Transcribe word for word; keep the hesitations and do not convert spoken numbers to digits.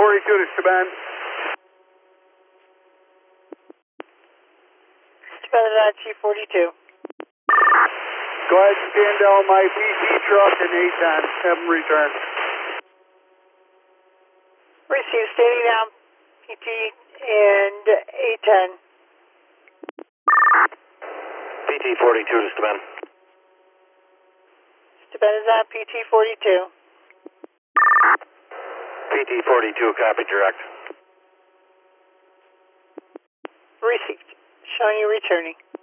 forty-two to Staben. Staben is on T forty-two. Go ahead and stand down my P T truck and A ten. Have them return. Receive, standing down P T and A ten. P T forty-two to Staben. Staben is on P T forty-two. P T forty-two, copy, direct. Received. Showing you returning.